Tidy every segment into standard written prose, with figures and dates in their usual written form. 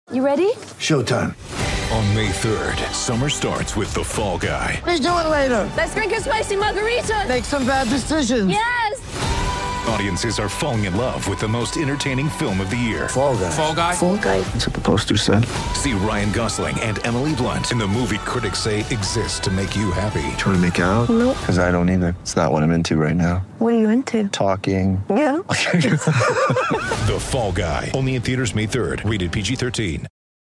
You ready? Showtime. On May 3rd, summer starts with The Fall Guy. Let's do it later. Let's drink a spicy margarita. Make some bad decisions. Yes! Audiences are falling in love with the most entertaining film of the year. Fall Guy. Fall Guy? Fall guy. That's what the poster said. See Ryan Gosling and Emily Blunt in the movie critics say exists to make you happy. Trying to make it out? Nope. Because I don't either. It's not what I'm into right now. What are you into? Talking. Yeah. The Fall Guy. Only in theaters May 3rd. Rated PG-13.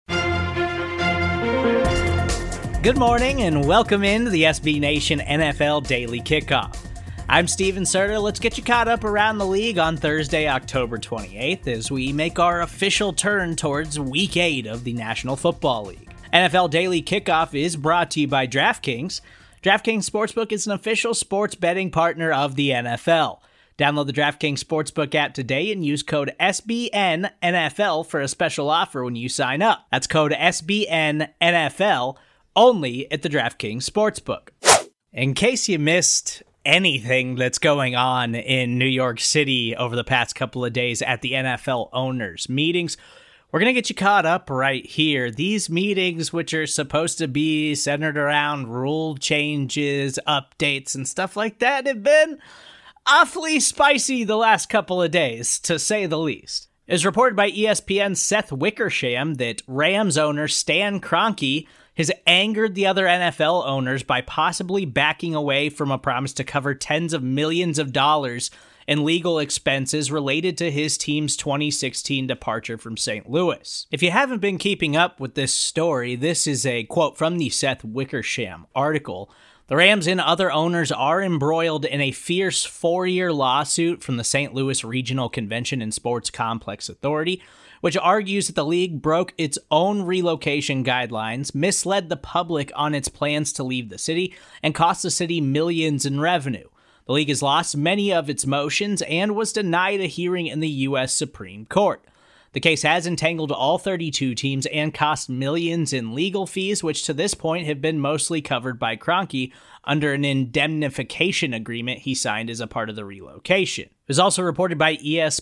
Good morning and welcome into the SB Nation NFL Daily Kickoff. I'm Steven Serta. Let's get you caught up around the league on Thursday, October 28th, as we make our official turn towards Week 8 of the National Football League. NFL Daily Kickoff is brought to you by DraftKings. DraftKings Sportsbook is an official sports betting partner of the NFL. Download the DraftKings Sportsbook app today and use code SBNNFL for a special offer when you sign up. That's code SBNNFL only at the DraftKings Sportsbook. In case you missed anything that's going on in New York City over the past couple of days at the NFL owners' meetings, we're going to get you caught up right here. These meetings, which are supposed to be centered around rule changes, updates, and stuff like that, have been awfully spicy the last couple of days, to say the least. It was reported by ESPN's Seth Wickersham that Rams owner Stan Kroenke has angered the other NFL owners by possibly backing away from a promise to cover tens of millions of dollars in legal expenses related to his team's 2016 departure from St. Louis. If you haven't been keeping up with this story, this is a quote from the Seth Wickersham article. The Rams and other owners are embroiled in a fierce 4-year lawsuit from the St. Louis Regional Convention and Sports Complex Authority, which argues that the league broke its own relocation guidelines, misled the public on its plans to leave the city, and cost the city millions in revenue. The league has lost many of its motions and was denied a hearing in the U.S. Supreme Court. The case has entangled all 32 teams and cost millions in legal fees, which to this point have been mostly covered by Kroenke under an indemnification agreement he signed as a part of the relocation. It was also reported by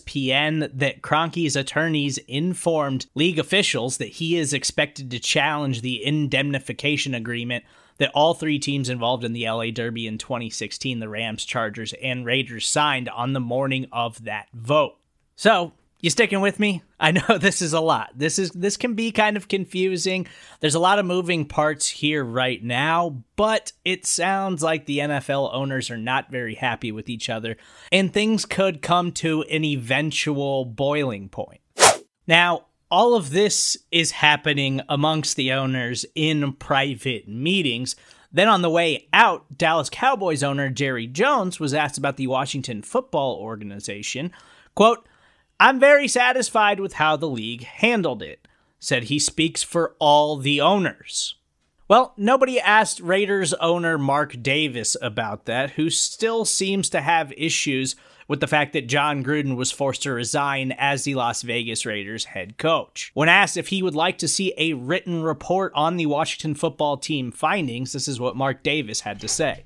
ESPN that Kroenke's attorneys informed league officials that he is expected to challenge the indemnification agreement that all three teams involved in the LA Derby in 2016, the Rams, Chargers, and Raiders, signed on the morning of that vote. So, you sticking with me? I know this is a lot. This can be kind of confusing. There's a lot of moving parts here right now, but it sounds like the NFL owners are not very happy with each other, and things could come to an eventual boiling point. Now, all of this is happening amongst the owners in private meetings. Then on the way out, Dallas Cowboys owner Jerry Jones was asked about the Washington Football Organization. Quote, "I'm very satisfied with how the league handled it," said he speaks for all the owners. Well, nobody asked Raiders owner Mark Davis about that, who still seems to have issues with the fact that John Gruden was forced to resign as the Las Vegas Raiders head coach. When asked if he would like to see a written report on the Washington football team findings, this is what Mark Davis had to say.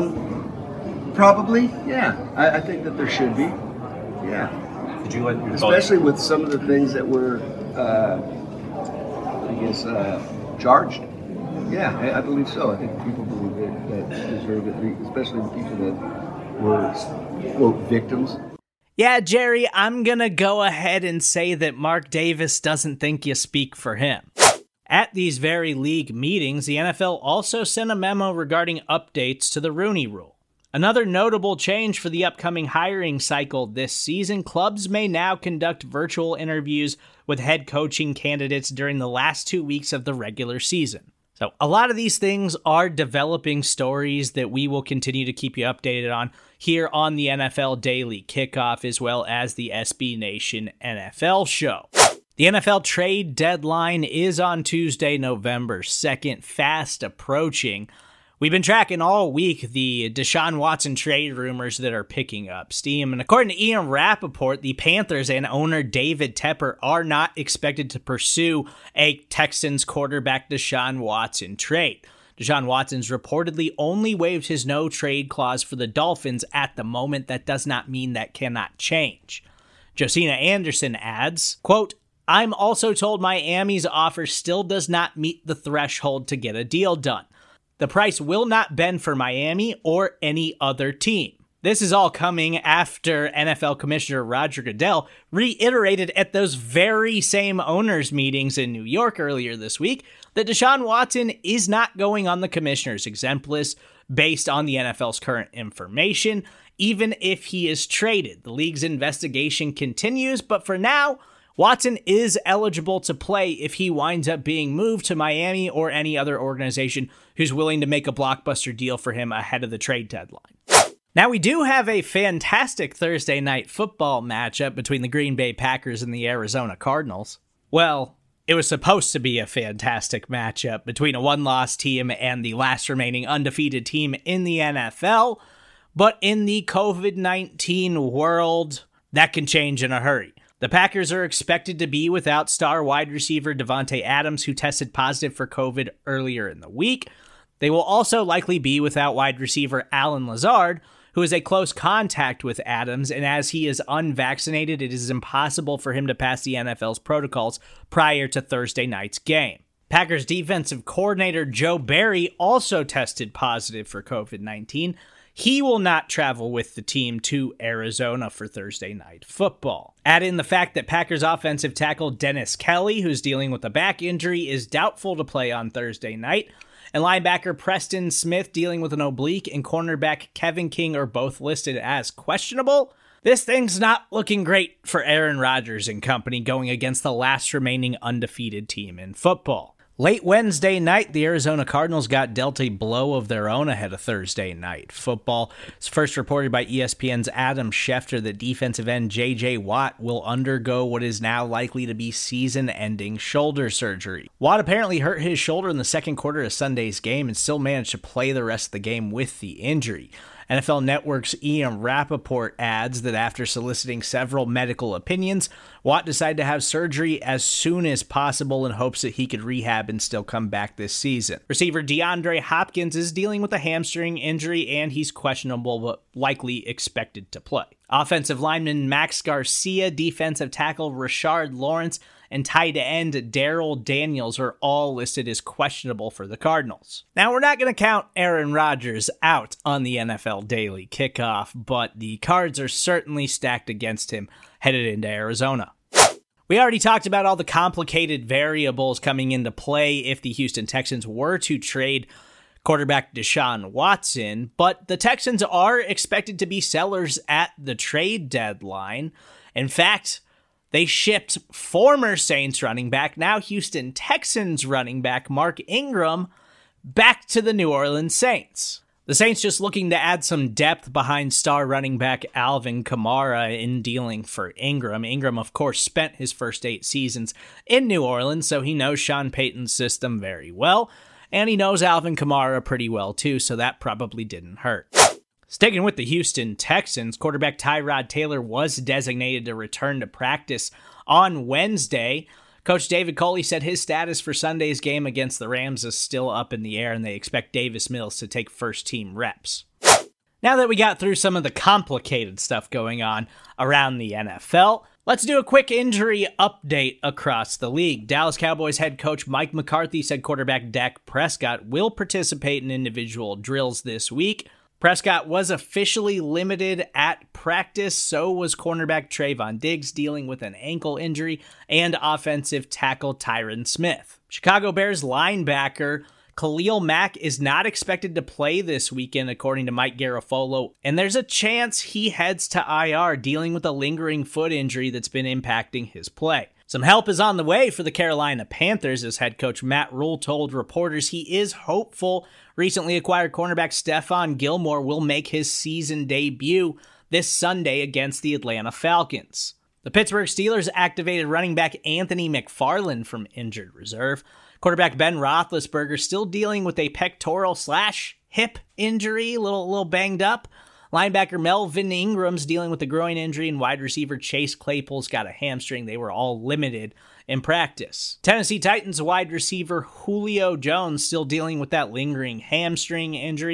Probably, yeah. I think that there should be, yeah. Did you let Especially with some of the things that were, charged. Yeah, I believe so. I think people believe that deserve it, especially the people that were, quote, victims. Yeah, Jerry, I'm gonna go ahead and say that Mark Davis doesn't think you speak for him. At these very league meetings, the NFL also sent a memo regarding updates to the Rooney Rule. Another notable change for the upcoming hiring cycle this season, clubs may now conduct virtual interviews with head coaching candidates during the last 2 weeks of the regular season. So a lot of these things are developing stories that we will continue to keep you updated on here on the NFL Daily Kickoff, as well as the SB Nation NFL show. The NFL trade deadline is on Tuesday, November 2nd, fast approaching. We've been tracking all week the Deshaun Watson trade rumors that are picking up steam. And according to Ian Rappaport, the Panthers and owner David Tepper are not expected to pursue a Texans quarterback Deshaun Watson trade. Deshaun Watson's reportedly only waived his no-trade clause for the Dolphins at the moment. That does not mean that cannot change. Josina Anderson adds, quote, I'm also told Miami's offer still does not meet the threshold to get a deal done. The price will not bend for Miami or any other team. This is all coming after NFL Commissioner Roger Goodell reiterated at those very same owners' meetings in New York earlier this week that Deshaun Watson is not going on the commissioner's exempt list based on the NFL's current information, even if he is traded. The league's investigation continues, but for now, Watson is eligible to play if he winds up being moved to Miami or any other organization who's willing to make a blockbuster deal for him ahead of the trade deadline. Now, we do have a fantastic Thursday night football matchup between the Green Bay Packers and the Arizona Cardinals. Well, it was supposed to be a fantastic matchup between a one-loss team and the last remaining undefeated team in the NFL, but in the COVID-19 world, that can change in a hurry. The Packers are expected to be without star wide receiver Davante Adams, who tested positive for COVID earlier in the week. They will also likely be without wide receiver Allen Lazard, who is a close contact with Adams, and as he is unvaccinated, it is impossible for him to pass the NFL's protocols prior to Thursday night's game. Packers defensive coordinator Joe Barry also tested positive for COVID-19. He will not travel with the team to Arizona for Thursday night football. Add in the fact that Packers offensive tackle Dennis Kelly, who's dealing with a back injury, is doubtful to play on Thursday night, and linebacker Preston Smith dealing with an oblique, and cornerback Kevin King are both listed as questionable. This thing's not looking great for Aaron Rodgers and company going against the last remaining undefeated team in football. Late Wednesday night, the Arizona Cardinals got dealt a blow of their own ahead of Thursday night football. It's first reported by ESPN's Adam Schefter that defensive end J.J. Watt will undergo what is now likely to be season-ending shoulder surgery. Watt apparently hurt his shoulder in the second quarter of Sunday's game and still managed to play the rest of the game with the injury. NFL Network's Ian Rappaport adds that after soliciting several medical opinions, Watt decided to have surgery as soon as possible in hopes that he could rehab and still come back this season. Receiver DeAndre Hopkins is dealing with a hamstring injury and he's questionable but likely expected to play. Offensive lineman Max Garcia, defensive tackle Rashard Lawrence, and tight end Daryl Daniels are all listed as questionable for the Cardinals. Now, we're not going to count Aaron Rodgers out on the NFL Daily Kickoff, but the cards are certainly stacked against him headed into Arizona. We already talked about all the complicated variables coming into play if the Houston Texans were to trade quarterback Deshaun Watson, but the Texans are expected to be sellers at the trade deadline. In fact, they shipped former Saints running back, now Houston Texans running back Mark Ingram, back to the New Orleans Saints. The Saints just looking to add some depth behind star running back Alvin Kamara in dealing for Ingram. Ingram, of course, spent his first 8 seasons in New Orleans, so he knows Sean Payton's system very well, and he knows Alvin Kamara pretty well too, so that probably didn't hurt. Sticking with the Houston Texans, quarterback Tyrod Taylor was designated to return to practice on Wednesday. Coach David Culley said his status for Sunday's game against the Rams is still up in the air, and they expect Davis Mills to take first-team reps. Now that we got through some of the complicated stuff going on around the NFL, let's do a quick injury update across the league. Dallas Cowboys head coach Mike McCarthy said quarterback Dak Prescott will participate in individual drills this week. Prescott was officially limited at practice, so was cornerback Trayvon Diggs dealing with an ankle injury, and offensive tackle Tyron Smith. Chicago Bears linebacker Khalil Mack is not expected to play this weekend, according to Mike Garafolo, and there's a chance he heads to IR dealing with a lingering foot injury that's been impacting his play. Some help is on the way for the Carolina Panthers, as head coach Matt Rule told reporters he is hopeful recently acquired cornerback Stephon Gilmore will make his season debut this Sunday against the Atlanta Falcons. The Pittsburgh Steelers activated running back Anthony McFarland from injured reserve. Quarterback Ben Roethlisberger still dealing with a pectoral/hip injury, a little banged up. Linebacker Melvin Ingram's dealing with a groin injury, and wide receiver Chase Claypool's got a hamstring. They were all limited in practice. Tennessee Titans wide receiver Julio Jones still dealing with that lingering hamstring injury.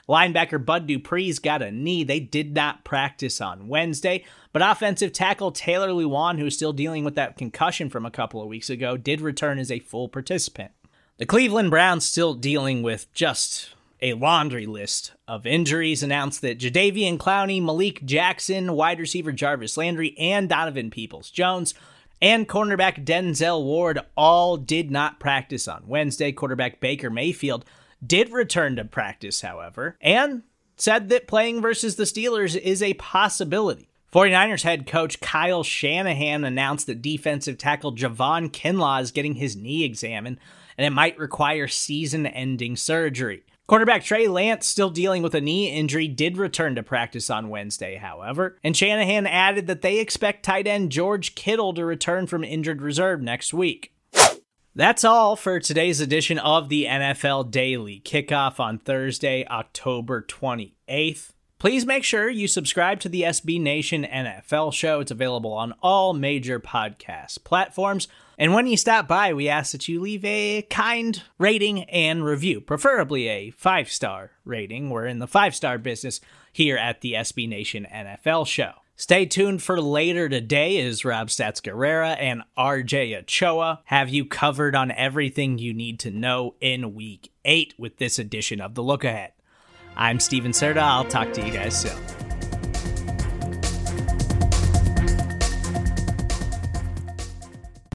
Linebacker Bud Dupree's got a knee. They did not practice on Wednesday, but offensive tackle Taylor Lewan, who's still dealing with that concussion from a couple of weeks ago, did return as a full participant. The Cleveland Browns, still dealing with just a laundry list of injuries, announced that Jadeveon Clowney, Malik Jackson, wide receiver Jarvis Landry, and Donovan Peoples-Jones, and cornerback Denzel Ward all did not practice on Wednesday. Quarterback Baker Mayfield did return to practice, however, and said that playing versus the Steelers is a possibility. 49ers head coach Kyle Shanahan announced that defensive tackle Javon Kinlaw is getting his knee examined, and it might require season-ending surgery. Quarterback Trey Lance, still dealing with a knee injury, did return to practice on Wednesday, however, and Shanahan added that they expect tight end George Kittle to return from injured reserve next week. That's all for today's edition of the NFL Daily Kickoff on Thursday, October 28th. Please make sure you subscribe to the SB Nation NFL show. It's available on all major podcast platforms. And when you stop by, we ask that you leave a kind rating and review, preferably a 5-star rating. We're in the 5-star business here at the SB Nation NFL show. Stay tuned for later today as Rob Stats Guerrera and RJ Ochoa have you covered on everything you need to know in Week 8 with this edition of The Look Ahead. I'm Steven Serta. I'll talk to you guys soon.